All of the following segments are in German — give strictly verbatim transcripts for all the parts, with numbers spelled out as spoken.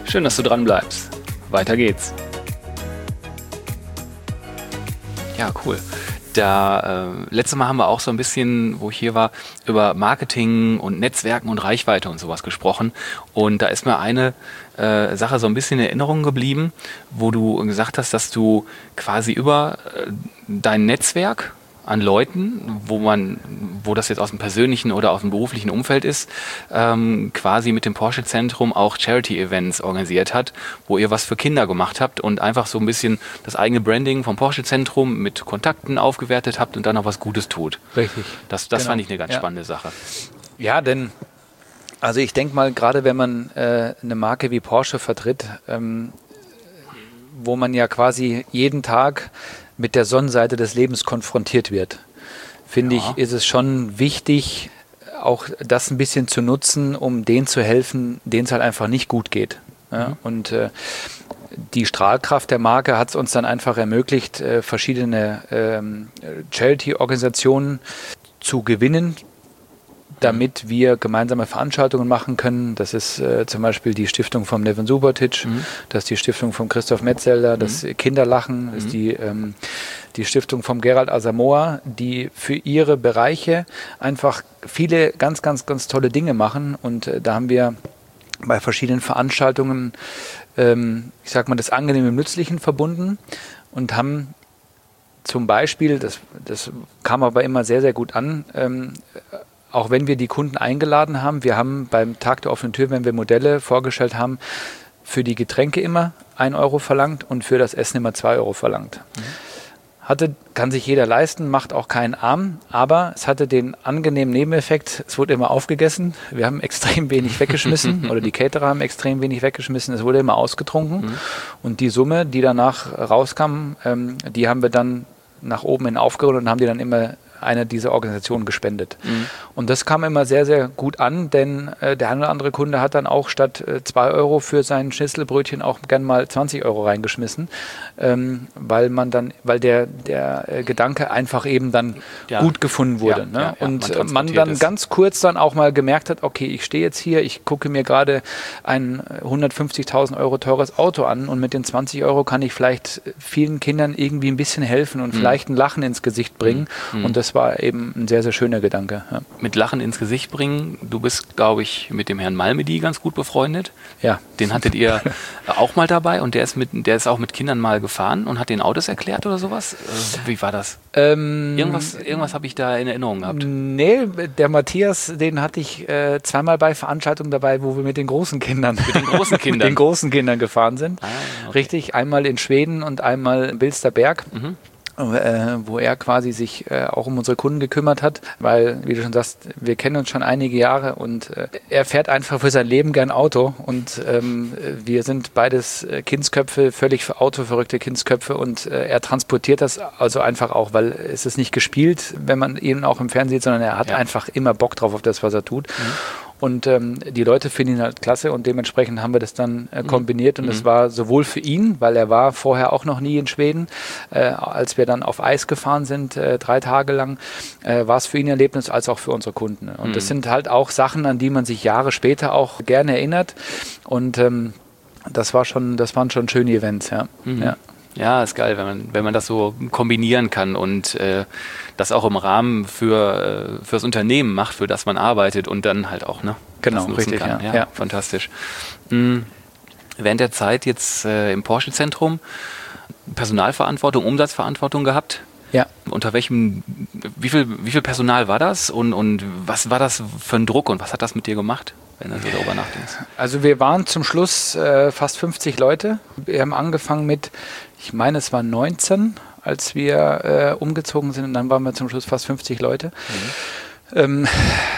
Schön, dass du dran bleibst. Weiter geht's. Ja, cool. Da, äh, letztes Mal haben wir auch so ein bisschen, wo ich hier war, über Marketing und Netzwerken und Reichweite und sowas gesprochen. Und da ist mir eine äh, Sache so ein bisschen in Erinnerung geblieben, wo du gesagt hast, dass du quasi über äh, dein Netzwerk an Leuten, wo man, wo das jetzt aus dem persönlichen oder aus dem beruflichen Umfeld ist, ähm, quasi mit dem Porsche-Zentrum auch Charity-Events organisiert hat, wo ihr was für Kinder gemacht habt und einfach so ein bisschen das eigene Branding vom Porsche-Zentrum mit Kontakten aufgewertet habt und dann noch was Gutes tut. Richtig. Das, das Genau. fand ich eine ganz Ja. spannende Sache. Ja, denn also ich denke mal, gerade wenn man äh, eine Marke wie Porsche vertritt, ähm, wo man ja quasi jeden Tag mit der Sonnenseite des Lebens konfrontiert wird, finde Ja. ich, ist es schon wichtig, auch das ein bisschen zu nutzen, um denen zu helfen, denen es halt einfach nicht gut geht. Ja? Mhm. Und äh, die Strahlkraft der Marke hat es uns dann einfach ermöglicht, äh, verschiedene ähm, Charity-Organisationen zu gewinnen, damit wir gemeinsame Veranstaltungen machen können. Das ist äh, zum Beispiel die Stiftung vom Neven Subotic, mhm. das ist die Stiftung von Christoph Metzelder, mhm. das Kinderlachen, das mhm. ist die, ähm, die Stiftung vom Gerald Asamoah, die für ihre Bereiche einfach viele ganz, ganz, ganz tolle Dinge machen. Und äh, da haben wir bei verschiedenen Veranstaltungen, ähm, ich sag mal, das Angenehme mit Nützlichen verbunden und haben zum Beispiel, das, das kam aber immer sehr, sehr gut an, ähm, auch wenn wir die Kunden eingeladen haben, wir haben beim Tag der offenen Tür, wenn wir Modelle vorgestellt haben, für die Getränke immer ein Euro verlangt und für das Essen immer zwei Euro verlangt. Mhm. Hatte, kann sich jeder leisten, macht auch keinen arm, aber es hatte den angenehmen Nebeneffekt, es wurde immer aufgegessen, wir haben extrem wenig weggeschmissen oder die Caterer haben extrem wenig weggeschmissen, es wurde immer ausgetrunken mhm. und die Summe, die danach rauskam, ähm, die haben wir dann nach oben hin aufgerundet und haben die dann immer einer dieser Organisationen gespendet. Mhm. Und das kam immer sehr, sehr gut an, denn äh, der eine oder andere Kunde hat dann auch statt äh, zwei Euro für sein Schnitzelbrötchen auch gern mal zwanzig Euro reingeschmissen, ähm, weil man dann, weil der, der äh, Gedanke einfach eben dann ja. gut gefunden wurde. Ja, ne? ja, ja, und man, man dann ist. ganz kurz dann auch mal gemerkt hat, okay, ich stehe jetzt hier, ich gucke mir gerade ein hundertfünfzigtausend Euro teures Auto an und mit den zwanzig Euro kann ich vielleicht vielen Kindern irgendwie ein bisschen helfen und mhm. vielleicht ein Lachen ins Gesicht bringen. Mhm. Und das Das war eben ein sehr, sehr schöner Gedanke. Ja. Mit Lachen ins Gesicht bringen, du bist, glaube ich, mit dem Herrn Malmedy ganz gut befreundet. Ja. Den hattet ihr auch mal dabei und der ist, mit, der ist auch mit Kindern mal gefahren und hat den Autos erklärt oder sowas? Wie war das? Ähm, irgendwas irgendwas habe ich da in Erinnerung gehabt. Nee, der Matthias, den hatte ich äh, zweimal bei Veranstaltungen dabei, wo wir mit den großen Kindern, mit den großen Kindern, mit den großen Kindern gefahren sind. Ah, okay. Richtig, einmal in Schweden und einmal in Bilsterberg. Mhm. Äh, wo er quasi sich äh, auch um unsere Kunden gekümmert hat, weil, wie du schon sagst, wir kennen uns schon einige Jahre und äh, er fährt einfach für sein Leben gern Auto und ähm, wir sind beides äh, Kindsköpfe, völlig für Auto verrückte Kindsköpfe und äh, er transportiert das also einfach auch, weil es ist nicht gespielt, wenn man ihn auch im Fernsehen sieht, sondern er hat ja. einfach immer Bock drauf auf das, was er tut. Mhm. Und ähm, die Leute finden ihn halt klasse und dementsprechend haben wir das dann äh, kombiniert. Und es mhm. war sowohl für ihn, weil er war vorher auch noch nie in Schweden, äh, als wir dann auf Eis gefahren sind, äh, drei Tage lang, äh, war es für ihn ein Erlebnis, als auch für unsere Kunden. Und mhm. das sind halt auch Sachen, an die man sich Jahre später auch gerne erinnert. Und ähm, das war schon, das waren schon schöne Events, ja. Mhm. ja. Ja, ist geil, wenn man, wenn man das so kombinieren kann und äh, das auch im Rahmen für äh, fürs Unternehmen macht, für das man arbeitet und dann halt auch, ne? Genau, das nutzen richtig, kann. ja. Ja, ja. Fantastisch. Mhm. Während der Zeit jetzt äh, im Porsche-Zentrum Personalverantwortung, Umsatzverantwortung gehabt? Ja. Unter welchem, wie viel, wie viel Personal war das und, und was war das für ein Druck und was hat das mit dir gemacht, wenn du so darüber nachdenkst? Also wir waren zum Schluss äh, fast fünfzig Leute. Wir haben angefangen mit, ich meine es waren neunzehn, als wir äh, umgezogen sind und dann waren wir zum Schluss fast fünfzig Leute. Mhm. Ähm,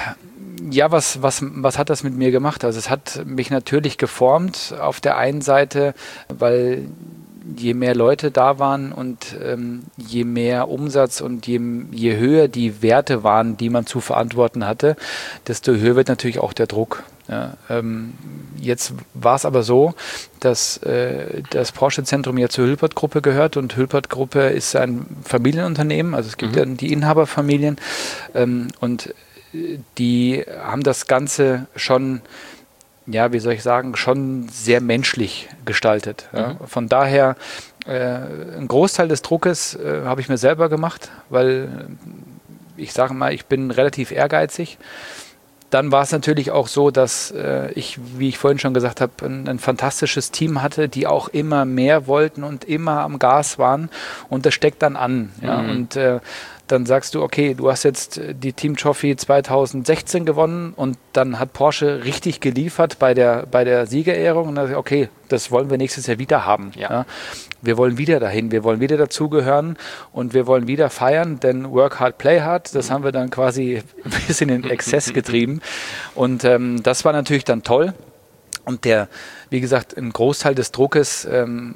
ja, was, was, was hat das mit mir gemacht? Also es hat mich natürlich geformt auf der einen Seite, weil je mehr Leute da waren und ähm, je mehr Umsatz und je, je höher die Werte waren, die man zu verantworten hatte, desto höher wird natürlich auch der Druck. Ja, ähm, jetzt war es aber so, dass äh, das Porsche-Zentrum ja zur Hülpert-Gruppe gehört und Hülpert-Gruppe ist ein Familienunternehmen, also es gibt mhm. ja die Inhaberfamilien ähm, und die haben das Ganze schon ja, wie soll ich sagen, schon sehr menschlich gestaltet. Ja. Mhm. Von daher, äh, ein Großteil des Druckes äh, habe ich mir selber gemacht, weil ich sage mal, ich bin relativ ehrgeizig. Dann war es natürlich auch so, dass äh, ich, wie ich vorhin schon gesagt habe, ein, ein fantastisches Team hatte, die auch immer mehr wollten und immer am Gas waren. Und das steckt dann an. Ja? Mhm. Und äh, dann sagst du, okay, du hast jetzt die Team Trophy zwanzig sechzehn gewonnen und dann hat Porsche richtig geliefert bei der, bei der Siegerehrung. Und dann, okay, das wollen wir nächstes Jahr wieder haben. Ja. Ja? Wir wollen wieder dahin, wir wollen wieder dazugehören und wir wollen wieder feiern, denn Work Hard, Play Hard, das haben wir dann quasi ein bisschen in Exzess getrieben. Und ähm, das war natürlich dann toll. Und der, wie gesagt, ein Großteil des Druckes ähm,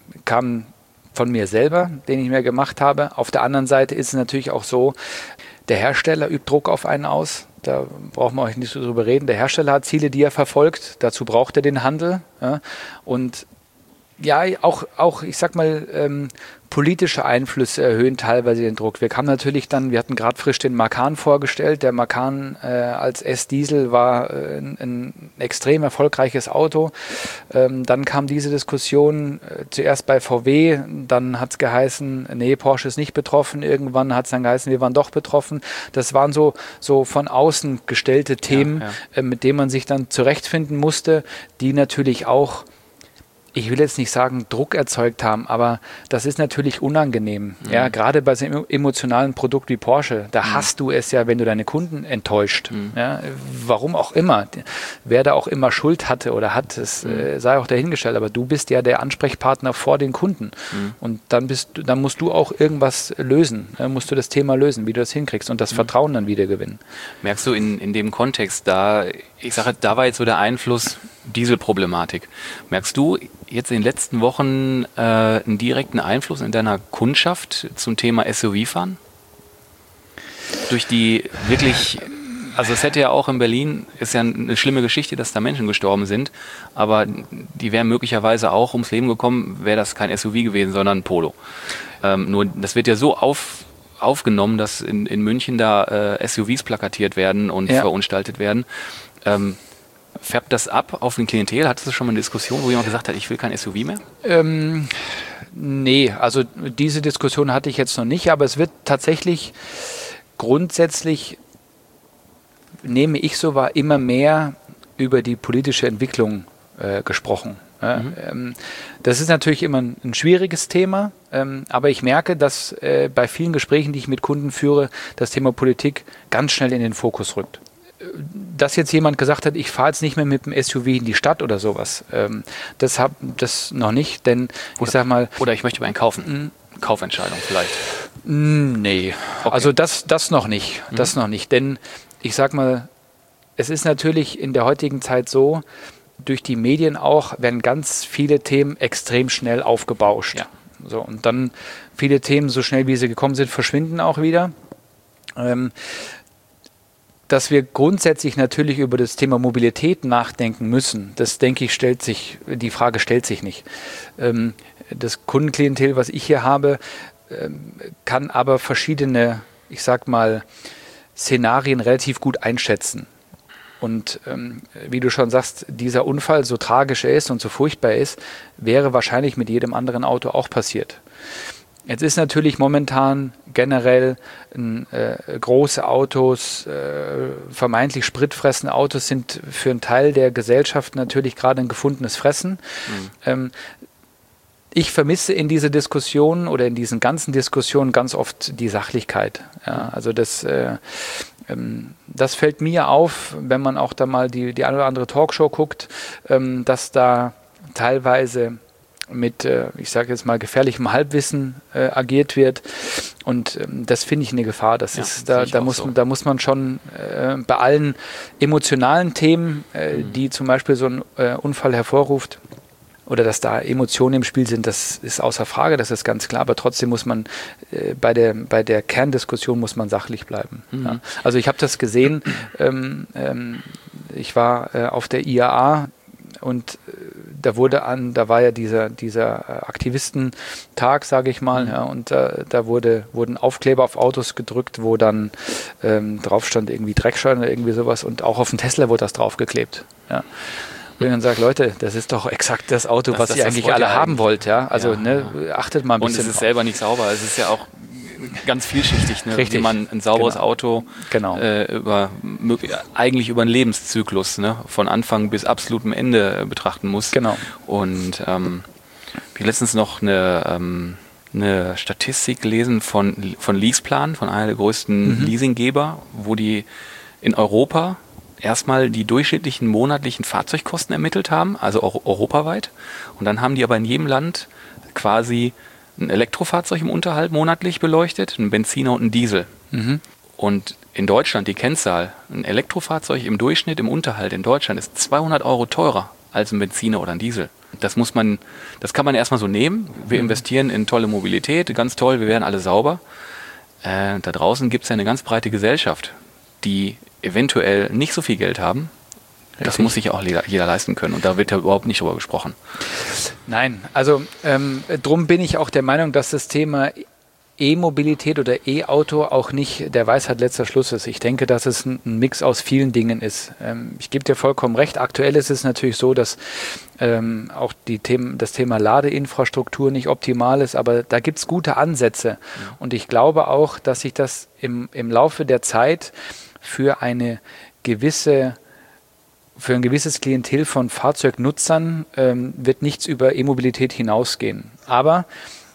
kam von mir selber, den ich mir gemacht habe. Auf der anderen Seite ist es natürlich auch so, der Hersteller übt Druck auf einen aus. Da brauchen wir euch nicht so drüber reden. Der Hersteller hat Ziele, die er verfolgt. Dazu braucht er den Handel. Ja. Und ja, auch, auch, ich sag mal, ähm, politische Einflüsse erhöhen teilweise den Druck. Wir kamen natürlich dann, wir hatten gerade frisch den Macan vorgestellt. Der Macan äh, als S-Diesel war äh, ein, ein extrem erfolgreiches Auto. Ähm, dann kam diese Diskussion äh, zuerst bei V W, dann hat es geheißen, nee, Porsche ist nicht betroffen. Irgendwann hat es dann geheißen, wir waren doch betroffen. Das waren so, so von außen gestellte Themen, ja, ja. Äh, mit denen man sich dann zurechtfinden musste, die natürlich auch, ich will jetzt nicht sagen, Druck erzeugt haben, aber das ist natürlich unangenehm. Mhm. Ja, gerade bei so einem emotionalen Produkt wie Porsche, da mhm. hast du es ja, wenn du deine Kunden enttäuscht. Mhm. Ja, warum auch immer. Wer da auch immer Schuld hatte oder hat, das mhm. äh, sei auch dahingestellt, aber du bist ja der Ansprechpartner vor den Kunden. Mhm. Und dann bist du, dann musst du auch irgendwas lösen. Dann musst du das Thema lösen, wie du das hinkriegst und das mhm. Vertrauen dann wieder gewinnen. Merkst du in, in dem Kontext, da, ich sage, da war jetzt so der Einfluss Dieselproblematik. Merkst du jetzt in den letzten Wochen äh, einen direkten Einfluss in deiner Kundschaft zum Thema S U V-Fahren? Durch die wirklich, also es hätte ja auch in Berlin, ist ja eine schlimme Geschichte, dass da Menschen gestorben sind, aber die wären möglicherweise auch ums Leben gekommen, wäre das kein S U V gewesen, sondern ein Polo. Ähm, nur das wird ja so auf, aufgenommen, dass in, in München da äh, S U Vs plakatiert werden und ja. verunstaltet werden. Ähm, Färbt das ab auf den Klientel? Hattest du schon mal eine Diskussion, wo jemand gesagt hat, ich will kein S U V mehr? Ähm, nee, also diese Diskussion hatte ich jetzt noch nicht, aber es wird tatsächlich grundsätzlich, nehme ich so wahr, immer mehr über die politische Entwicklung äh, gesprochen. Ja, mhm. ähm, das ist natürlich immer ein, ein schwieriges Thema, ähm, aber ich merke, dass äh, bei vielen Gesprächen, die ich mit Kunden führe, das Thema Politik ganz schnell in den Fokus rückt. Dass jetzt jemand gesagt hat, ich fahre jetzt nicht mehr mit dem S U V in die Stadt oder sowas, ähm, das habe das noch nicht, denn oder, ich sag mal... Oder ich möchte mir einen kaufen. Mh, Kaufentscheidung vielleicht. Nee, okay. Also das, das noch nicht, mhm. das noch nicht, denn ich sag mal, es ist natürlich in der heutigen Zeit so, durch die Medien auch werden ganz viele Themen extrem schnell aufgebauscht. Ja. So, und dann viele Themen, so schnell wie sie gekommen sind, verschwinden auch wieder. Ähm, Dass wir grundsätzlich natürlich über das Thema Mobilität nachdenken müssen, das denke ich, stellt sich, die Frage stellt sich nicht. Ähm, das Kundenklientel, was ich hier habe, ähm, kann aber verschiedene, ich sag mal, Szenarien relativ gut einschätzen. Und ähm, wie du schon sagst, dieser Unfall, so tragisch er ist und so furchtbar ist, wäre wahrscheinlich mit jedem anderen Auto auch passiert. Jetzt ist natürlich momentan generell äh, große Autos, äh, vermeintlich spritfressende Autos sind für einen Teil der Gesellschaft natürlich gerade ein gefundenes Fressen. Mhm. Ähm, ich vermisse in dieser Diskussion oder in diesen ganzen Diskussionen ganz oft die Sachlichkeit. Ja, also das, äh, ähm, das fällt mir auf, wenn man auch da mal die, die eine oder andere Talkshow guckt, ähm, dass da teilweise mit, äh, ich sage jetzt mal, gefährlichem Halbwissen äh, agiert wird. Und ähm, das finde ich eine Gefahr. Das ja, ist, da, da, muss, so. da muss man schon äh, bei allen emotionalen Themen, äh, mhm. die zum Beispiel so ein äh, Unfall hervorruft, oder dass da Emotionen im Spiel sind, das ist außer Frage, das ist ganz klar. Aber trotzdem muss man äh, bei der, bei der Kerndiskussion muss man sachlich bleiben. Mhm. Ja. Also ich habe das gesehen, ähm, ähm, ich war äh, auf der I A A und äh, da wurde an, da war ja dieser, dieser Aktivistentag, sage ich mal, mhm. ja, und äh, da wurde, wurden Aufkleber auf Autos gedrückt, wo dann ähm, drauf stand irgendwie Dreckschein oder irgendwie sowas, und auch auf dem Tesla wurde das draufgeklebt. Ja. Wo ich dann sage, Leute, das ist doch exakt das Auto, das, was das, ihr das eigentlich wollt alle ihr haben eigentlich. wollt. Ja? Also ja, ne, ja. achtet mal ein bisschen Und es ist drauf. selber nicht sauber. Es ist ja auch ganz vielschichtig, ne? Richtig. Wie man ein sauberes Genau. Auto Genau. äh, über, eigentlich über einen Lebenszyklus, ne? Von Anfang bis absolutem Ende äh, betrachten muss. Genau. Und ähm, ich habe letztens noch eine, ähm, eine Statistik gelesen von, von Leaseplan, von einer der größten Mhm. Leasinggeber, wo die in Europa erstmal die durchschnittlichen monatlichen Fahrzeugkosten ermittelt haben, also eu- europaweit. Und dann haben die aber in jedem Land quasi ein Elektrofahrzeug im Unterhalt monatlich beleuchtet, ein Benziner und ein Diesel. Mhm. Und in Deutschland die Kennzahl, ein Elektrofahrzeug im Durchschnitt im Unterhalt in Deutschland ist zweihundert Euro teurer als ein Benziner oder ein Diesel. Das muss man, das kann man erstmal so nehmen. Wir Mhm. investieren in tolle Mobilität, ganz toll, wir werden alle sauber. Äh, da draußen gibt es ja eine ganz breite Gesellschaft, die eventuell nicht so viel Geld haben. Das Richtig. muss sich auch jeder, jeder leisten können. Und da wird ja überhaupt nicht drüber gesprochen. Nein, also ähm, drum bin ich auch der Meinung, dass das Thema E-Mobilität oder E-Auto auch nicht der Weisheit letzter Schluss ist. Ich denke, dass es ein, ein Mix aus vielen Dingen ist. Ähm, ich gebe dir vollkommen recht. Aktuell ist es natürlich so, dass ähm, auch die Themen, das Thema Ladeinfrastruktur nicht optimal ist, aber da gibt es gute Ansätze. Ja. Und ich glaube auch, dass sich das im, im Laufe der Zeit für eine gewisse Für ein gewisses Klientel von Fahrzeugnutzern ähm, wird nichts über E-Mobilität hinausgehen. Aber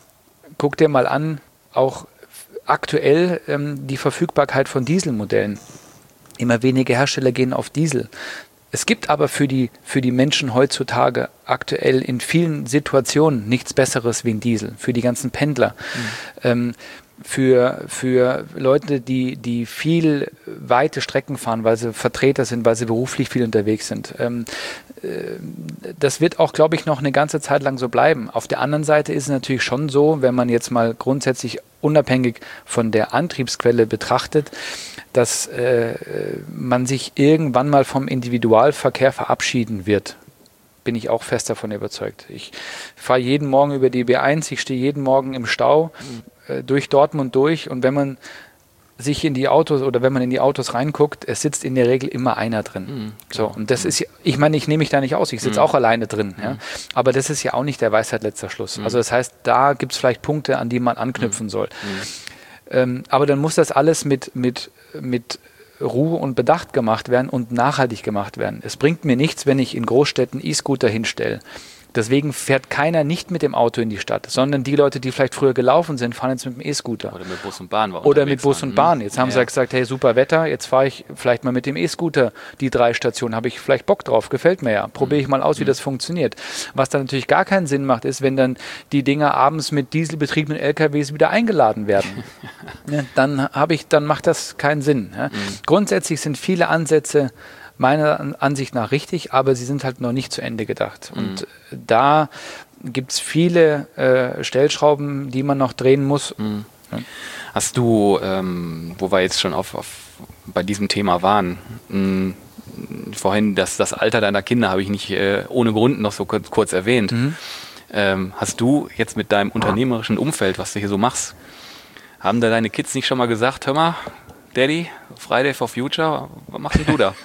guck dir mal an, auch aktuell ähm, die Verfügbarkeit von Dieselmodellen. Immer weniger Hersteller gehen auf Diesel. Es gibt aber für die, für die Menschen heutzutage aktuell in vielen Situationen nichts Besseres wie ein Diesel. Für die ganzen Pendler. Mhm. Ähm, Für, für Leute, die, die viel weite Strecken fahren, weil sie Vertreter sind, weil sie beruflich viel unterwegs sind. Ähm, äh, das wird auch, glaube ich, noch eine ganze Zeit lang so bleiben. Auf der anderen Seite ist es natürlich schon so, wenn man jetzt mal grundsätzlich unabhängig von der Antriebsquelle betrachtet, dass äh, man sich irgendwann mal vom Individualverkehr verabschieden wird. Bin ich auch fest davon überzeugt. Ich fahre jeden Morgen über die B eins, ich stehe jeden Morgen im Stau äh, durch Dortmund durch und wenn man sich in die Autos oder wenn man in die Autos reinguckt, es sitzt in der Regel immer einer drin. Mhm, so, und das mhm. ist, ich meine, ich nehme mich da nicht aus, ich sitze mhm. auch alleine drin. Ja? Mhm. Aber das ist ja auch nicht der Weisheit letzter Schluss. Mhm. Also das heißt, da gibt es vielleicht Punkte, an die man anknüpfen mhm. soll. Mhm. Ähm, aber dann muss das alles mit, mit, mit Ruhe und Bedacht gemacht werden und nachhaltig gemacht werden. Es bringt mir nichts, wenn ich in Großstädten E-Scooter hinstelle. Deswegen fährt keiner nicht mit dem Auto in die Stadt, sondern die Leute, die vielleicht früher gelaufen sind, fahren jetzt mit dem E-Scooter. Oder mit Bus und Bahn. Oder mit Bus und Bahn. Jetzt haben ja. sie gesagt, hey, super Wetter, jetzt fahre ich vielleicht mal mit dem E-Scooter die drei Stationen, habe ich vielleicht Bock drauf, gefällt mir ja. Probiere ich mal aus, wie das funktioniert. Was dann natürlich gar keinen Sinn macht, ist, wenn dann die Dinger abends mit dieselbetriebenen L K Ws wieder eingeladen werden. ja, dann habe ich, dann macht das keinen Sinn. Ja. Mhm. Grundsätzlich sind viele Ansätze meiner Ansicht nach richtig, aber sie sind halt noch nicht zu Ende gedacht. Mhm. Und da gibt es viele äh, Stellschrauben, die man noch drehen muss. Mhm. Ja. Hast du, ähm, wo wir jetzt schon auf, auf bei diesem Thema waren, mh, vorhin das, das Alter deiner Kinder habe ich nicht äh, ohne Grund noch so kurz, kurz erwähnt. Mhm. Ähm, hast du jetzt mit deinem unternehmerischen Umfeld, was du hier so machst, haben da deine Kids nicht schon mal gesagt, hör mal, Daddy, Friday for Future, was machst du da?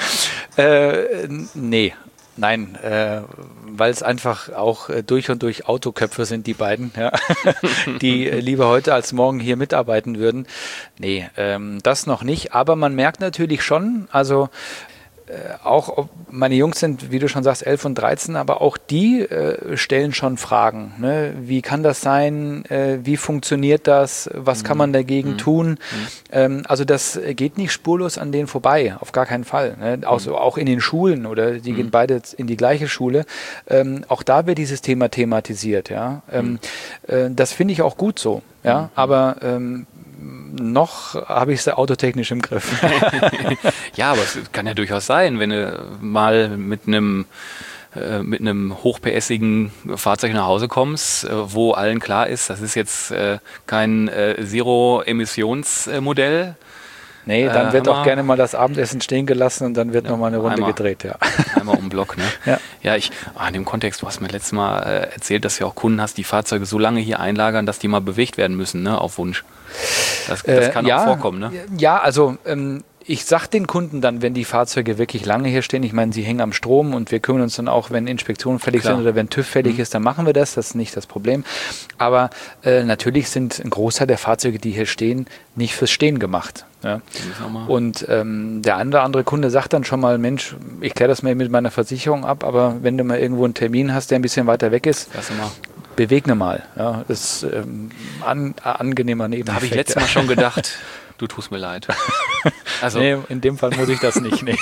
äh, nee, nein, äh, weil es einfach auch äh, durch und durch Autoköpfe sind, die beiden, ja, die äh, lieber heute als morgen hier mitarbeiten würden. Nee, ähm, das noch nicht, aber man merkt natürlich schon, also äh, auch ob meine Jungs sind, wie du schon sagst, elf und dreizehn, aber auch die äh, stellen schon Fragen. Ne? Wie kann das sein? Äh, wie funktioniert das? Was mhm. kann man dagegen mhm. tun? Mhm. Ähm, also das geht nicht spurlos an denen vorbei, auf gar keinen Fall. Ne? Also auch in den Schulen oder die mhm. gehen beide in die gleiche Schule. Ähm, auch da wird dieses Thema thematisiert. Ja? Ähm, mhm. äh, das finde ich auch gut so. Ja? Mhm. Aber ähm, noch habe ich es autotechnisch im Griff. Ja, aber es kann ja durchaus sein, wenn du mal mit einem äh, mit einem hochpässigen Fahrzeug nach Hause kommst, äh, wo allen klar ist, das ist jetzt äh, kein äh, Zero-Emissionsmodell. Nee, dann äh, wird auch gerne mal das Abendessen stehen gelassen und dann wird ja, nochmal eine Runde einmal, gedreht. Ja. Einmal um den Block, ne? Ja, ja ich, oh, in dem Kontext, du hast mir letztes Mal äh, erzählt, dass du auch Kunden hast, die Fahrzeuge so lange hier einlagern, dass die mal bewegt werden müssen, ne, auf Wunsch. Das, das kann äh, ja, auch vorkommen, ne? Ja, also ähm, ich sage den Kunden dann, wenn die Fahrzeuge wirklich lange hier stehen, ich meine, sie hängen am Strom und wir kümmern uns dann auch, wenn Inspektionen fällig Klar. sind oder wenn TÜV fällig mhm. ist, dann machen wir das, das ist nicht das Problem. Aber äh, natürlich sind ein Großteil der Fahrzeuge, die hier stehen, nicht fürs Stehen gemacht. Ja. Und ähm, der eine oder andere Kunde sagt dann schon mal, Mensch, ich kläre das mal mit meiner Versicherung ab, aber wenn du mal irgendwo einen Termin hast, der ein bisschen weiter weg ist, bewegne mal. Ja, das ist ähm, an, angenehmer Nebeneffekt. Da habe ich letztes Mal schon gedacht, du tust mir leid. Also nee, in dem Fall muss ich das nicht. Nee.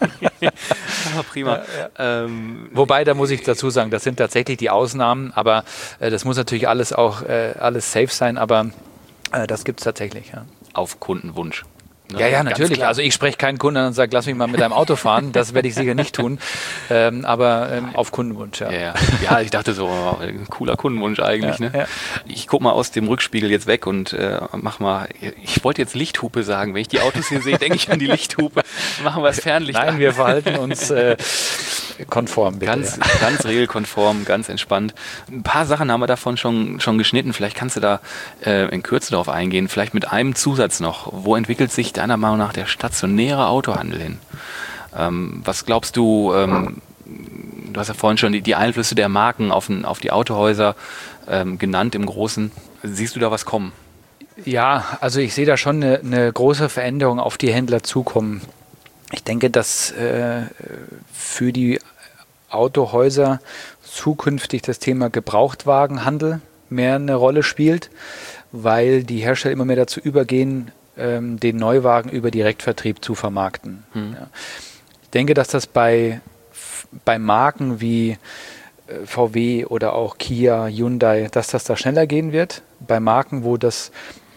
Aber prima. Ja, ja. Ähm, Wobei, da muss ich dazu sagen, das sind tatsächlich die Ausnahmen, aber äh, das muss natürlich alles auch äh, alles safe sein, aber äh, das gibt es tatsächlich. Ja. Auf Kundenwunsch. Ne? Ja, ja, natürlich. Also ich spreche keinen Kunden an und sage, lass mich mal mit deinem Auto fahren. Das werde ich sicher nicht tun. Ähm, aber ähm, auf Kundenwunsch, ja. Ja, ja. ja, ich dachte so, ein cooler Kundenwunsch eigentlich. Ja, ne? Ja. Ich gucke mal aus dem Rückspiegel jetzt weg und äh, mach mal, ich wollte jetzt Lichthupe sagen. Wenn ich die Autos hier sehe, denke ich an die Lichthupe. Machen wir das Fernlicht Nein, an. wir verhalten uns äh, konform, bitte. Ganz, ja. ganz regelkonform, ganz entspannt. Ein paar Sachen haben wir davon schon, schon geschnitten. Vielleicht kannst du da äh, in Kürze darauf eingehen. Vielleicht mit einem Zusatz noch. Wo entwickelt sich deiner Meinung nach der stationäre Autohandel hin? Ähm, was glaubst du, ähm, du hast ja vorhin schon die, die Einflüsse der Marken auf, auf die Autohäuser ähm, genannt im Großen. Siehst du da was kommen? Ja, also ich sehe da schon eine, eine große Veränderung auf die Händler zukommen. Ich denke, dass äh, für die Autohäuser zukünftig das Thema Gebrauchtwagenhandel mehr eine Rolle spielt, weil die Hersteller immer mehr dazu übergehen, ähm, den Neuwagen über Direktvertrieb zu vermarkten. Hm. Ja. Ich denke, dass das bei, bei Marken wie äh, V W oder auch Kia, Hyundai, dass das da schneller gehen wird. Bei Marken, wo das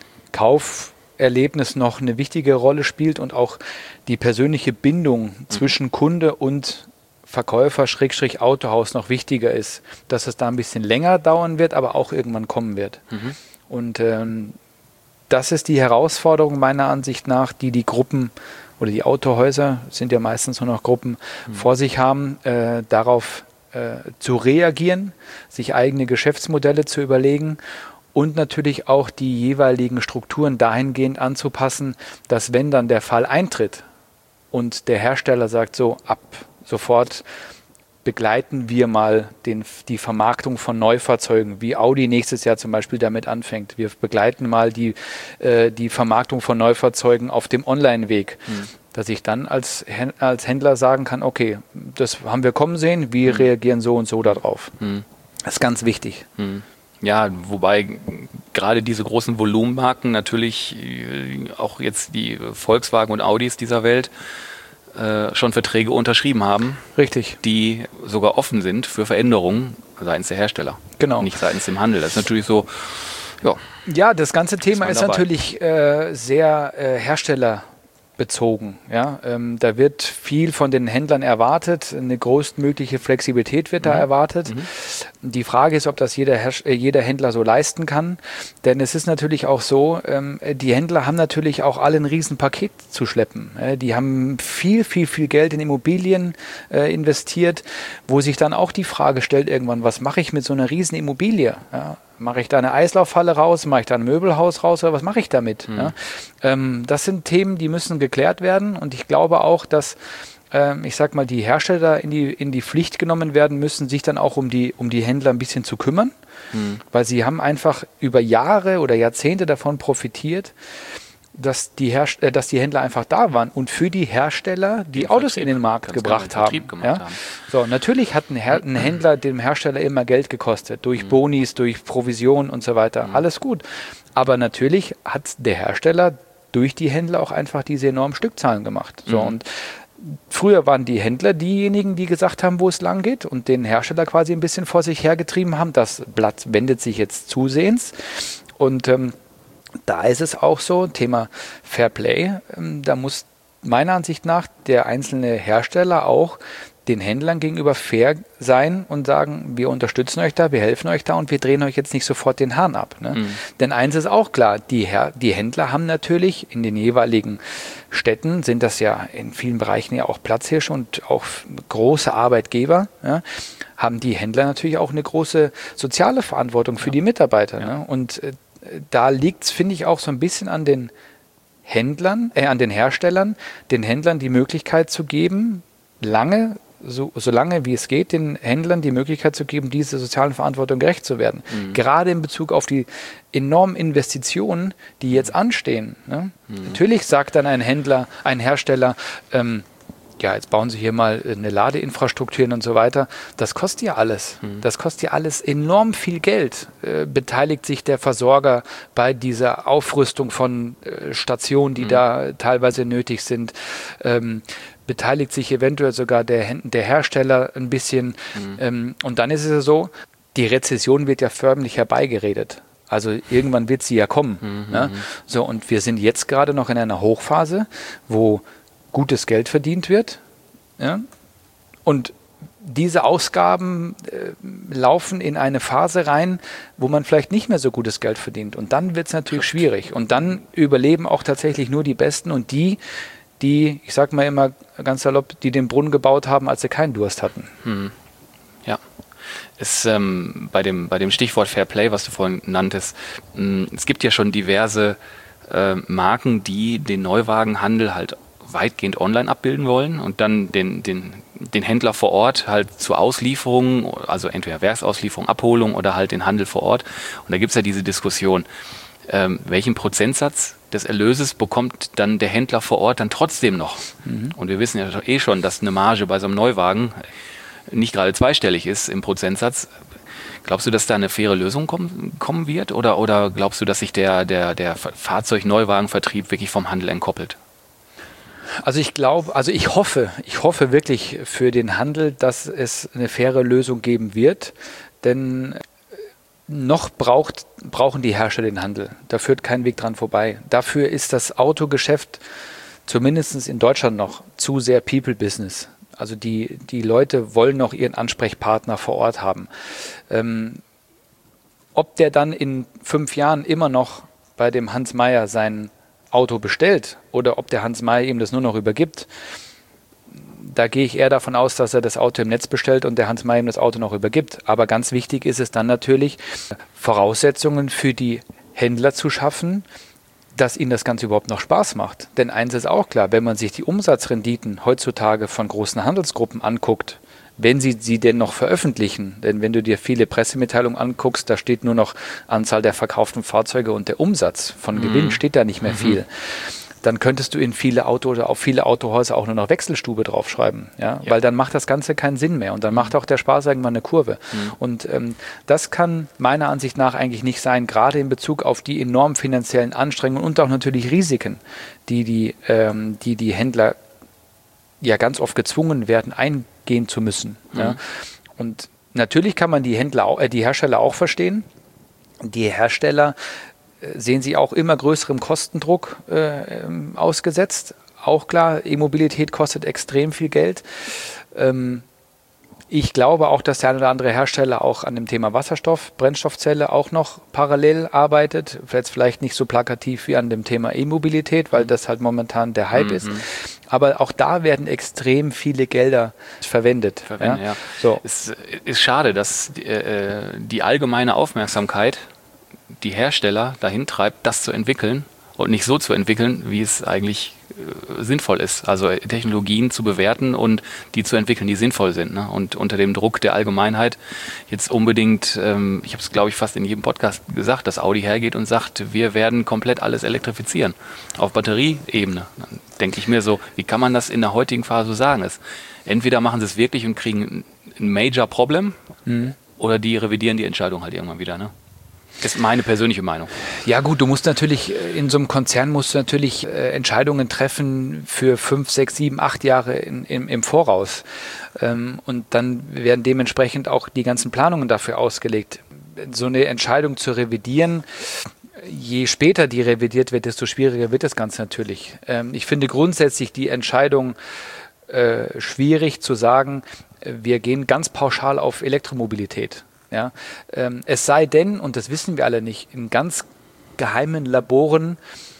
Kauferlebnis noch eine wichtige Rolle spielt und auch die persönliche Bindung mhm. zwischen Kunde und Verkäufer, Schrägstrich Autohaus noch wichtiger ist, dass es da ein bisschen länger dauern wird, aber auch irgendwann kommen wird. Mhm. Und ähm, das ist die Herausforderung meiner Ansicht nach, die die Gruppen oder die Autohäuser, sind ja meistens nur noch Gruppen, mhm. vor sich haben, äh, darauf äh, zu reagieren, sich eigene Geschäftsmodelle zu überlegen und natürlich auch die jeweiligen Strukturen dahingehend anzupassen, dass wenn dann der Fall eintritt und der Hersteller sagt so, ab sofort begleiten wir mal den, die Vermarktung von Neufahrzeugen, wie Audi nächstes Jahr zum Beispiel damit anfängt. Wir begleiten mal die, äh, die Vermarktung von Neufahrzeugen auf dem Online-Weg, mhm. dass ich dann als, als Händler sagen kann, okay, das haben wir kommen sehen, wir mhm. reagieren so und so darauf. Mhm. Das ist ganz wichtig. Mhm. Ja, wobei gerade diese großen Volumenmarken natürlich auch jetzt die Volkswagen und Audis dieser Welt äh, schon Verträge unterschrieben haben. Richtig. Die sogar offen sind für Veränderungen seitens der Hersteller. Genau. Nicht seitens dem Handel. Das ist natürlich so, ja. Ja, das ganze Thema ist, ist natürlich äh, sehr äh, herstellerbezogen. Ja? Ähm, da wird viel von den Händlern erwartet, eine größtmögliche Flexibilität wird mhm. da erwartet. Mhm. Die Frage ist, ob das jeder, Herst- äh, jeder Händler so leisten kann, denn es ist natürlich auch so, ähm, die Händler haben natürlich auch alle ein Riesenpaket zu schleppen. Äh, die haben viel, viel, viel Geld in Immobilien äh, investiert, wo sich dann auch die Frage stellt irgendwann, was mache ich mit so einer riesen Immobilie? Ja? Mache ich da eine Eislaufhalle raus? Mache ich da ein Möbelhaus raus? Oder was mache ich damit? Mhm. Ja? Ähm, das sind Themen, die müssen geklärt werden. Und ich glaube auch, dass, ähm, ich sag mal, die Hersteller in die, in die Pflicht genommen werden müssen, sich dann auch um die, um die Händler ein bisschen zu kümmern. Mhm. Weil sie haben einfach über Jahre oder Jahrzehnte davon profitiert, dass die, Herst- äh, dass die Händler einfach da waren und für die Hersteller die Den Autos Vertrieb, in den Markt gebracht genau, den haben. Ja? haben. So, natürlich hat ein, Her- ein Händler dem Hersteller immer Geld gekostet, durch mhm. Bonis, durch Provisionen und so weiter. Mhm. Alles gut. Aber natürlich hat der Hersteller durch die Händler auch einfach diese enormen Stückzahlen gemacht. So, mhm. und früher waren die Händler diejenigen, die gesagt haben, wo es lang geht und den Hersteller quasi ein bisschen vor sich hergetrieben haben. Das Blatt wendet sich jetzt zusehends und ähm, da ist es auch so, Thema Fairplay, da muss meiner Ansicht nach der einzelne Hersteller auch den Händlern gegenüber fair sein und sagen, wir unterstützen euch da, wir helfen euch da und wir drehen euch jetzt nicht sofort den Hahn ab. Ne? Mhm. Denn eins ist auch klar, die, Her- die Händler haben natürlich in den jeweiligen Städten, sind das ja in vielen Bereichen ja auch Platzhirsche und auch große Arbeitgeber, ja, haben die Händler natürlich auch eine große soziale Verantwortung für ja. die Mitarbeiter. Ja. Ne? Und äh, da liegt es, finde ich, auch so ein bisschen an den Händlern, äh, an den Herstellern, den Händlern die Möglichkeit zu geben, lange, so, so lange wie es geht, den Händlern die Möglichkeit zu geben, dieser sozialen Verantwortung gerecht zu werden. Mhm. Gerade in Bezug auf die enormen Investitionen, die jetzt anstehen. Ne? Mhm. Natürlich sagt dann ein Händler, ein Hersteller, ähm, ja, jetzt bauen Sie hier mal eine Ladeinfrastruktur hin und so weiter. Das kostet ja alles. Mhm. Das kostet ja alles enorm viel Geld. Äh, beteiligt sich der Versorger bei dieser Aufrüstung von äh, Stationen, die mhm. da teilweise nötig sind. Ähm, beteiligt sich eventuell sogar der, der Hersteller ein bisschen. Mhm. Ähm, und dann ist es ja so, die Rezession wird ja förmlich herbeigeredet. Also irgendwann wird sie ja kommen. Mhm. Ne? So, und wir sind jetzt gerade noch in einer Hochphase, wo gutes Geld verdient wird. Ja? Und diese Ausgaben äh, laufen in eine Phase rein, wo man vielleicht nicht mehr so gutes Geld verdient. Und dann wird es natürlich schwierig. Und dann überleben auch tatsächlich nur die Besten und die, die, ich sage mal immer ganz salopp, die den Brunnen gebaut haben, als sie keinen Durst hatten. Hm. Ja. Es, ähm, bei, dem, bei dem Stichwort Fair Play, was du vorhin nanntest, mh, es gibt ja schon diverse äh, Marken, die den Neuwagenhandel halt weitgehend online abbilden wollen und dann den, den, den Händler vor Ort halt zur Auslieferung, also entweder Werksauslieferung, Abholung oder halt den Handel vor Ort. Und da gibt es ja diese Diskussion, ähm, welchen Prozentsatz des Erlöses bekommt dann der Händler vor Ort dann trotzdem noch? Mhm. Und wir wissen ja eh schon, dass eine Marge bei so einem Neuwagen nicht gerade zweistellig ist im Prozentsatz. Glaubst du, dass da eine faire Lösung kommen, kommen wird? Oder, oder glaubst du, dass sich der, der, der Fahrzeug-Neuwagenvertrieb wirklich vom Handel entkoppelt? Also ich glaube, also ich hoffe, ich hoffe wirklich für den Handel, dass es eine faire Lösung geben wird, denn noch braucht, brauchen die Hersteller den Handel. Da führt kein Weg dran vorbei. Dafür ist das Autogeschäft zumindest in Deutschland noch zu sehr People-Business. Also die, die Leute wollen noch ihren Ansprechpartner vor Ort haben. Ähm, ob der dann in fünf Jahren immer noch bei dem Hans Meyer sein Auto bestellt oder ob der Hans Meyer ihm das nur noch übergibt, da gehe ich eher davon aus, dass er das Auto im Netz bestellt und der Hans Meyer ihm das Auto noch übergibt. Aber ganz wichtig ist es dann natürlich, Voraussetzungen für die Händler zu schaffen, dass ihnen das Ganze überhaupt noch Spaß macht. Denn eins ist auch klar, wenn man sich die Umsatzrenditen heutzutage von großen Handelsgruppen anguckt, wenn sie sie denn noch veröffentlichen, denn wenn du dir viele Pressemitteilungen anguckst, da steht nur noch Anzahl der verkauften Fahrzeuge und der Umsatz von Gewinn, mhm. steht da nicht mehr mhm. viel. Dann könntest du in viele Auto oder auf viele Autohäuser auch nur noch Wechselstube draufschreiben, ja? ja. Weil dann macht das Ganze keinen Sinn mehr und dann macht auch der Spaß irgendwann eine Kurve. Mhm. Und ähm, das kann meiner Ansicht nach eigentlich nicht sein, gerade in Bezug auf die enormen finanziellen Anstrengungen und auch natürlich Risiken, die die, ähm, die, die Händler ja ganz oft gezwungen werden, eingehen zu müssen. Mhm. Ja? Und natürlich kann man die Händler, äh, die Hersteller auch verstehen. Die Hersteller sehen sie auch immer größerem Kostendruck äh, ausgesetzt. Auch klar, E-Mobilität kostet extrem viel Geld. Ähm, ich glaube auch, dass der eine oder andere Hersteller auch an dem Thema Wasserstoff, Brennstoffzelle auch noch parallel arbeitet. Jetzt vielleicht nicht so plakativ wie an dem Thema E-Mobilität, weil das halt momentan der Hype mhm. ist. Aber auch da werden extrem viele Gelder verwendet. Verwendet, ja. Ja. So. Es ist schade, dass äh, die allgemeine Aufmerksamkeit die Hersteller dahin treibt, das zu entwickeln und nicht so zu entwickeln, wie es eigentlich äh, sinnvoll ist. Also Technologien zu bewerten und die zu entwickeln, die sinnvoll sind. Ne? Und unter dem Druck der Allgemeinheit jetzt unbedingt, ähm, ich habe es glaube ich fast in jedem Podcast gesagt, dass Audi hergeht und sagt, wir werden komplett alles elektrifizieren. Auf Batterieebene. Dann denke ich mir so, wie kann man das in der heutigen Phase so sagen? Es, entweder machen sie es wirklich und kriegen ein Major Problem mhm. oder die revidieren die Entscheidung halt irgendwann wieder. Ne? Das ist meine persönliche Meinung. Ja gut, du musst natürlich, in so einem Konzern musst du natürlich äh, Entscheidungen treffen für fünf, sechs, sieben, acht Jahre in, im, im Voraus. Ähm, und dann werden dementsprechend auch die ganzen Planungen dafür ausgelegt. So eine Entscheidung zu revidieren, je später die revidiert wird, desto schwieriger wird das Ganze natürlich. Ähm, ich finde grundsätzlich die Entscheidung äh, schwierig zu sagen, wir gehen ganz pauschal auf Elektromobilität. Ja, ähm, es sei denn, und das wissen wir alle nicht, in ganz geheimen Laboren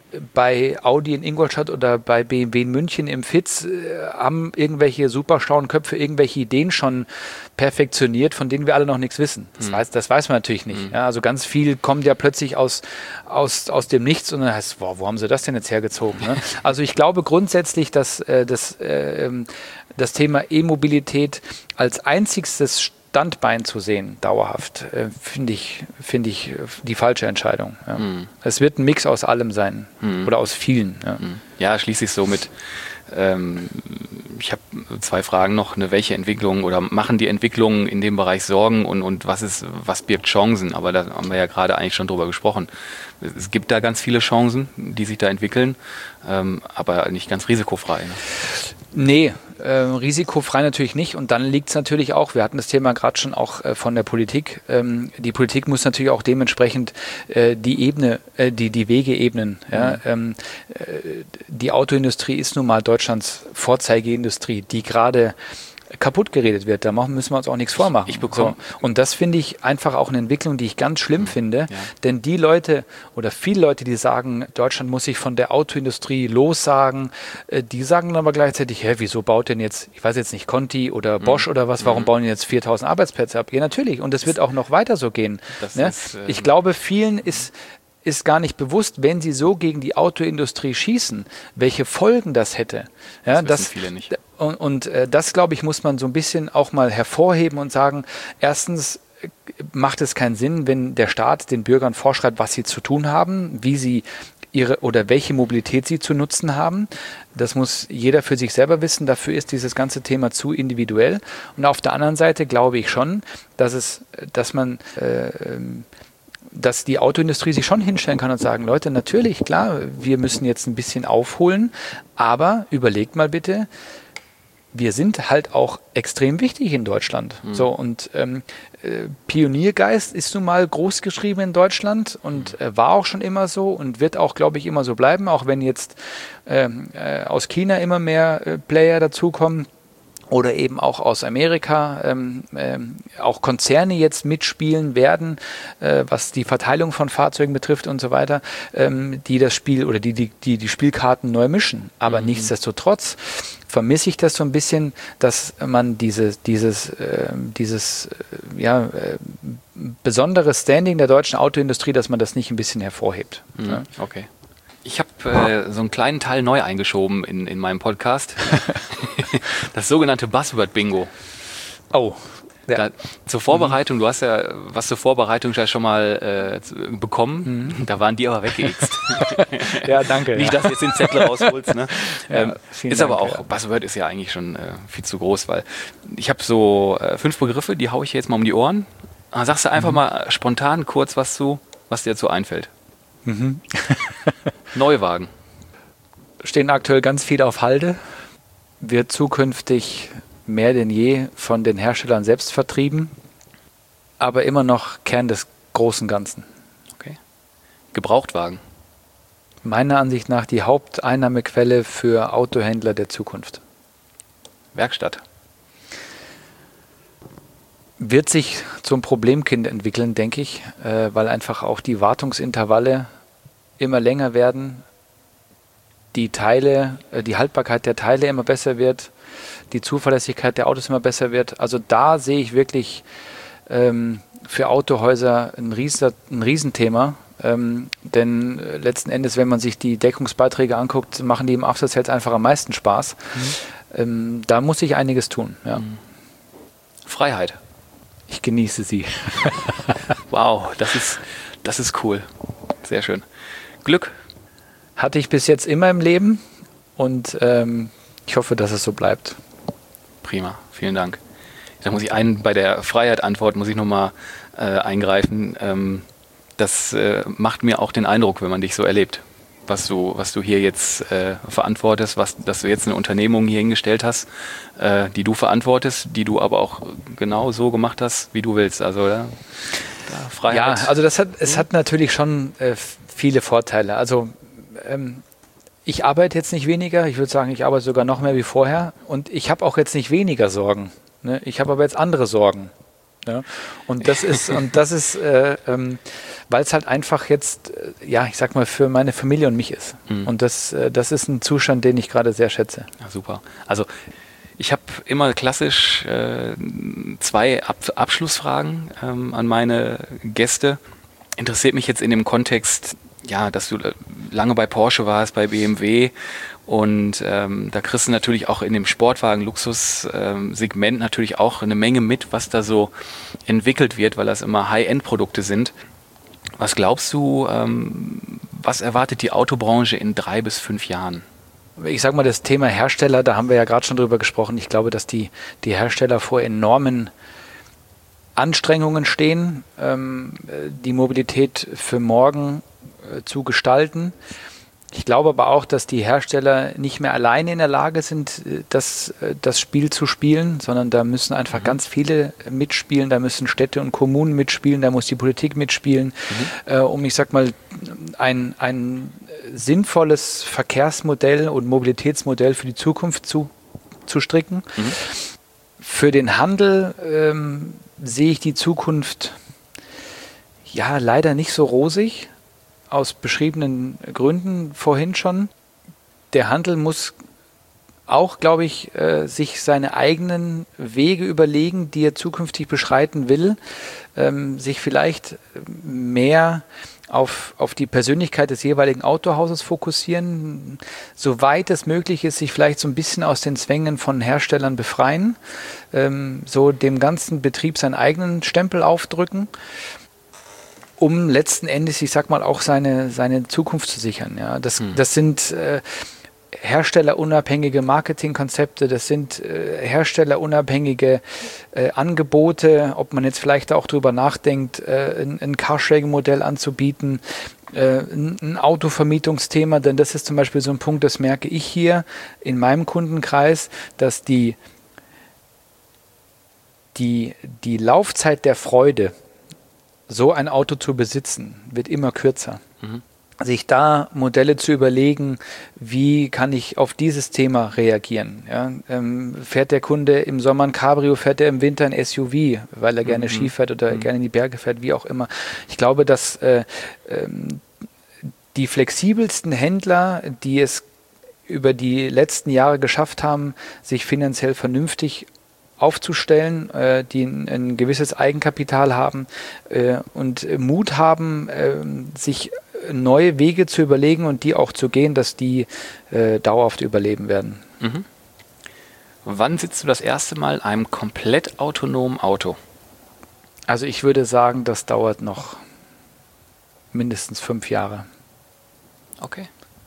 bei Audi in Ingolstadt oder bei B M W in München im F I Z äh, haben irgendwelche super schlauen Köpfe irgendwelche Ideen schon perfektioniert, von denen wir alle noch nichts wissen. Das, hm. weiß, das weiß man natürlich nicht. Hm. Ja, also ganz viel kommt ja plötzlich aus, aus, aus dem Nichts und dann heißt es, wow, wo haben sie das denn jetzt hergezogen? Ne? Also ich glaube grundsätzlich, dass äh, das, äh, das Thema E-Mobilität als einzigstes Standbein zu sehen, dauerhaft, äh, finde ich, find ich die falsche Entscheidung. Ja. Mm. Es wird ein Mix aus allem sein mm. oder aus vielen. Ja, mm. ja schließe ich so mit. Ähm, ich habe zwei Fragen noch. Ne, welche Entwicklungen oder machen die Entwicklungen in dem Bereich Sorgen und, und was ist, was birgt Chancen? Aber da haben wir ja gerade eigentlich schon drüber gesprochen. Es gibt da ganz viele Chancen, die sich da entwickeln, ähm, aber nicht ganz risikofrei. Ne? Nee, äh, risikofrei natürlich nicht. Und dann liegt es natürlich auch, wir hatten das Thema gerade schon auch äh, von der Politik. Ähm, die Politik muss natürlich auch dementsprechend äh, die Ebene, äh, die, die Wege ebnen. Ja? Mhm. Ähm, äh, die Autoindustrie ist nun mal Deutschlands Vorzeigeindustrie, die gerade kaputt geredet wird. Da müssen wir uns auch nichts vormachen. Ich bekomme. So. Und das finde ich einfach auch eine Entwicklung, die ich ganz schlimm mhm. finde. Ja. Denn die Leute oder viele Leute, die sagen, Deutschland muss sich von der Autoindustrie lossagen, die sagen dann aber gleichzeitig, hä, wieso baut denn jetzt, ich weiß jetzt nicht, Conti oder mhm. Bosch oder was, warum mhm. bauen jetzt viertausend Arbeitsplätze ab? Ja, natürlich. Und es wird auch noch weiter so gehen. Ne? Ist, ähm ich glaube, vielen ist ist gar nicht bewusst, wenn sie so gegen die Autoindustrie schießen, welche Folgen das hätte. Ja, das wissen viele nicht. Und, und äh, das, glaube ich, muss man so ein bisschen auch mal hervorheben und sagen, erstens äh, macht es keinen Sinn, wenn der Staat den Bürgern vorschreibt, was sie zu tun haben, wie sie ihre oder welche Mobilität sie zu nutzen haben. Das muss jeder für sich selber wissen. Dafür ist dieses ganze Thema zu individuell. Und auf der anderen Seite glaube ich schon, dass es, dass man äh, dass die Autoindustrie sich schon hinstellen kann und sagen, Leute, natürlich, klar, wir müssen jetzt ein bisschen aufholen, aber überlegt mal bitte, wir sind halt auch extrem wichtig in Deutschland. Mhm. So, und ähm, äh, Pioniergeist ist nun mal groß geschrieben in Deutschland und äh, war auch schon immer so und wird auch, glaube ich, immer so bleiben, auch wenn jetzt ähm, äh, aus China immer mehr äh, Player dazukommen. Oder eben auch aus Amerika, ähm, ähm, auch Konzerne jetzt mitspielen werden, äh, was die Verteilung von Fahrzeugen betrifft und so weiter, ähm, die das Spiel oder die die, die, die Spielkarten neu mischen. Aber mhm. nichtsdestotrotz vermisse ich das so ein bisschen, dass man diese, dieses, äh, dieses äh, ja, äh, besondere Standing der deutschen Autoindustrie, dass man das nicht ein bisschen hervorhebt. Mhm. Ja? Okay. Ich habe äh, so einen kleinen Teil neu eingeschoben in, in meinem Podcast. Das sogenannte Buzzword-Bingo. Oh. Ja. Da, zur Vorbereitung, mhm. du hast ja was zur Vorbereitung ja schon mal äh, bekommen. Mhm. Da waren die aber weggeixt. Ja, danke. Nicht, dass du jetzt den Zettel rausholst. Ne? Ja, ähm, ist Dank, aber auch, ja. Buzzword ist ja eigentlich schon äh, viel zu groß, weil ich habe so äh, fünf Begriffe, die haue ich jetzt mal um die Ohren. Da sagst du einfach mhm. mal spontan kurz was zu, was dir dazu einfällt. Mhm. Neuwagen. Stehen aktuell ganz viel auf Halde. Wird zukünftig mehr denn je von den Herstellern selbst vertrieben, aber immer noch Kern des großen Ganzen. Okay. Gebrauchtwagen. Meiner Ansicht nach die Haupteinnahmequelle für Autohändler der Zukunft. Werkstatt. Wird sich zum Problemkind entwickeln, denke ich, äh, weil einfach auch die Wartungsintervalle immer länger werden, die Teile, äh, die Haltbarkeit der Teile immer besser wird, die Zuverlässigkeit der Autos immer besser wird. Also da sehe ich wirklich ähm, für Autohäuser ein, Riesen, ein Riesenthema, ähm, denn äh, letzten Endes, wenn man sich die Deckungsbeiträge anguckt, machen die im After-Sales einfach am meisten Spaß. Mhm. Ähm, da muss ich einiges tun. Ja. Mhm. Freiheit. Ich genieße sie. Wow, das ist, das ist cool. Sehr schön. Glück. Hatte ich bis jetzt immer im Leben und ähm, ich hoffe, dass es so bleibt. Prima, vielen Dank. Da muss ich einen bei der Freiheit-Antwort muss ich nochmal äh, eingreifen. Ähm, das äh, macht mir auch den Eindruck, wenn man dich so erlebt, was du, was du hier jetzt äh, verantwortest, was, dass du jetzt eine Unternehmung hier hingestellt hast, äh, die du verantwortest, die du aber auch genau so gemacht hast, wie du willst. Also ja, da Freiheit. Ja, also das hat, es hat natürlich schon äh, viele Vorteile. Also ähm, ich arbeite jetzt nicht weniger, ich würde sagen, ich arbeite sogar noch mehr wie vorher und ich habe auch jetzt nicht weniger Sorgen. Ne? Ich habe aber jetzt andere Sorgen. Ja? Und das ist, und das ist, äh, ähm, weil es halt einfach jetzt, äh, ja, ich sag mal, für meine Familie und mich ist. Mhm. Und das, äh, das ist ein Zustand, den ich gerade sehr schätze. Ja, super. Also ich habe immer klassisch äh, zwei Ab Abschlussfragen ähm, an meine Gäste. Interessiert mich jetzt in dem Kontext, ja, dass du lange bei Porsche warst, bei B M W und ähm, da kriegst du natürlich auch in dem Sportwagen-Luxus-Segment ähm, natürlich auch eine Menge mit, was da so entwickelt wird, weil das immer High-End-Produkte sind. Was glaubst du, ähm, was erwartet die Autobranche in drei bis fünf Jahren? Ich sag mal, das Thema Hersteller, da haben wir ja gerade schon drüber gesprochen. Ich glaube, dass die, die Hersteller vor enormen Anstrengungen stehen, ähm, die Mobilität für morgen äh, zu gestalten. Ich glaube aber auch, dass die Hersteller nicht mehr alleine in der Lage sind, das, das Spiel zu spielen, sondern da müssen einfach mhm. ganz viele mitspielen, da müssen Städte und Kommunen mitspielen, da muss die Politik mitspielen, mhm. äh, um, ich sag mal, ein, ein sinnvolles Verkehrsmodell und Mobilitätsmodell für die Zukunft zu, zu stricken. Mhm. Für den Handel ähm, sehe ich die Zukunft ja leider nicht so rosig. Aus beschriebenen Gründen vorhin schon. Der Handel muss auch, glaube ich, äh, sich seine eigenen Wege überlegen, die er zukünftig beschreiten will, ähm, sich vielleicht mehr auf, auf die Persönlichkeit des jeweiligen Autohauses fokussieren, soweit es möglich ist, sich vielleicht so ein bisschen aus den Zwängen von Herstellern befreien, ähm, so dem ganzen Betrieb seinen eigenen Stempel aufdrücken, um letzten Endes, ich sag mal, auch seine, seine Zukunft zu sichern. Ja, das, hm. das sind äh, herstellerunabhängige Marketingkonzepte, das sind äh, herstellerunabhängige äh, Angebote, ob man jetzt vielleicht auch drüber nachdenkt, äh, ein, ein Carsharing-Modell anzubieten, äh, ein, ein Autovermietungsthema, denn das ist zum Beispiel so ein Punkt, das merke ich hier in meinem Kundenkreis, dass die, die, die Laufzeit der Freude, so ein Auto zu besitzen, wird immer kürzer. Mhm. Sich da Modelle zu überlegen, wie kann ich auf dieses Thema reagieren. Ja, ähm, fährt der Kunde im Sommer ein Cabrio, fährt er im Winter ein S U V, weil er gerne mhm. Ski fährt oder mhm. gerne in die Berge fährt, wie auch immer. Ich glaube, dass äh, ähm, die flexibelsten Händler, die es über die letzten Jahre geschafft haben, sich finanziell vernünftig aufzustellen, äh, die ein, ein gewisses Eigenkapital haben äh, und Mut haben, äh, sich neue Wege zu überlegen und die auch zu gehen, dass die äh, dauerhaft überleben werden. Mhm. Wann sitzt du das erste Mal in einem komplett autonomen Auto? Also ich würde sagen, das dauert noch mindestens fünf Jahre. Okay.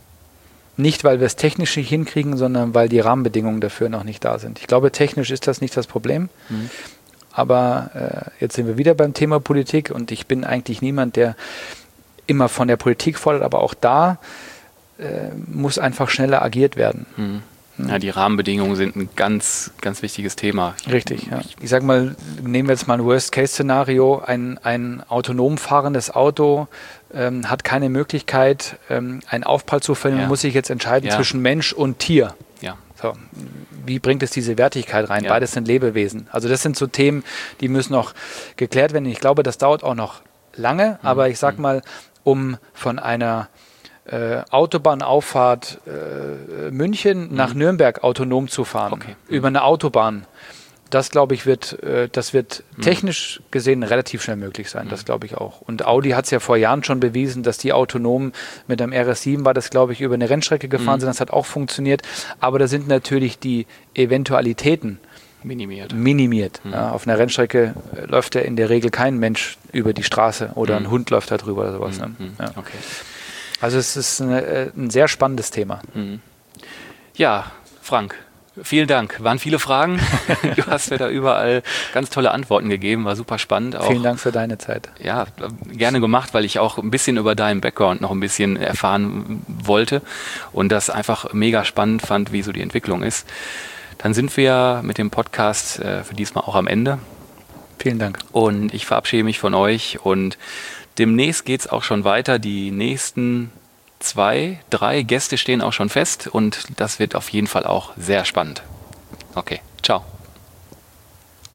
Nicht, weil wir es technisch nicht hinkriegen, sondern weil die Rahmenbedingungen dafür noch nicht da sind. Ich glaube, technisch ist das nicht das Problem. Mhm. Aber äh, jetzt sind wir wieder beim Thema Politik und ich bin eigentlich niemand, der immer von der Politik fordert, aber auch da äh, muss einfach schneller agiert werden. Mhm. Ja, die Rahmenbedingungen sind ein ganz, ganz wichtiges Thema. Richtig, ja. Ich sage mal, nehmen wir jetzt mal ein Worst-Case-Szenario, ein, ein autonom fahrendes Auto ähm, hat keine Möglichkeit, ähm, einen Aufprall zu verhindern, ja. muss sich jetzt entscheiden ja. zwischen Mensch und Tier. Ja. So, wie bringt es diese Wertigkeit rein? Ja. Beides sind Lebewesen. Also das sind so Themen, die müssen noch geklärt werden. Ich glaube, das dauert auch noch lange, mhm. aber ich sage mal, um von einer Äh, Autobahnauffahrt äh, München mhm. nach Nürnberg autonom zu fahren, okay. mhm. über eine Autobahn. Das, glaube ich, wird, äh, das wird mhm. technisch gesehen relativ schnell möglich sein. Mhm. Das glaube ich auch. Und Audi hat es ja vor Jahren schon bewiesen, dass die autonom mit einem R S sieben war das, glaube ich, über eine Rennstrecke gefahren mhm. sind. Das hat auch funktioniert. Aber da sind natürlich die Eventualitäten minimiert. minimiert. Mhm. Ja, auf einer Rennstrecke läuft ja in der Regel kein Mensch über die Straße oder mhm. ein Hund läuft da drüber oder sowas. Mhm. Ne? Ja. Okay. Also es ist eine, ein sehr spannendes Thema. Ja, Frank, vielen Dank. Waren viele Fragen. Du hast mir da überall ganz tolle Antworten gegeben. War super spannend. Auch, vielen Dank für deine Zeit. Ja, gerne gemacht, weil ich auch ein bisschen über deinen Background noch ein bisschen erfahren wollte und das einfach mega spannend fand, wie so die Entwicklung ist. Dann sind wir mit dem Podcast äh, für diesmal auch am Ende. Vielen Dank. Und ich verabschiede mich von euch und demnächst geht es auch schon weiter. Die nächsten zwei, drei Gäste stehen auch schon fest und das wird auf jeden Fall auch sehr spannend. Okay, ciao.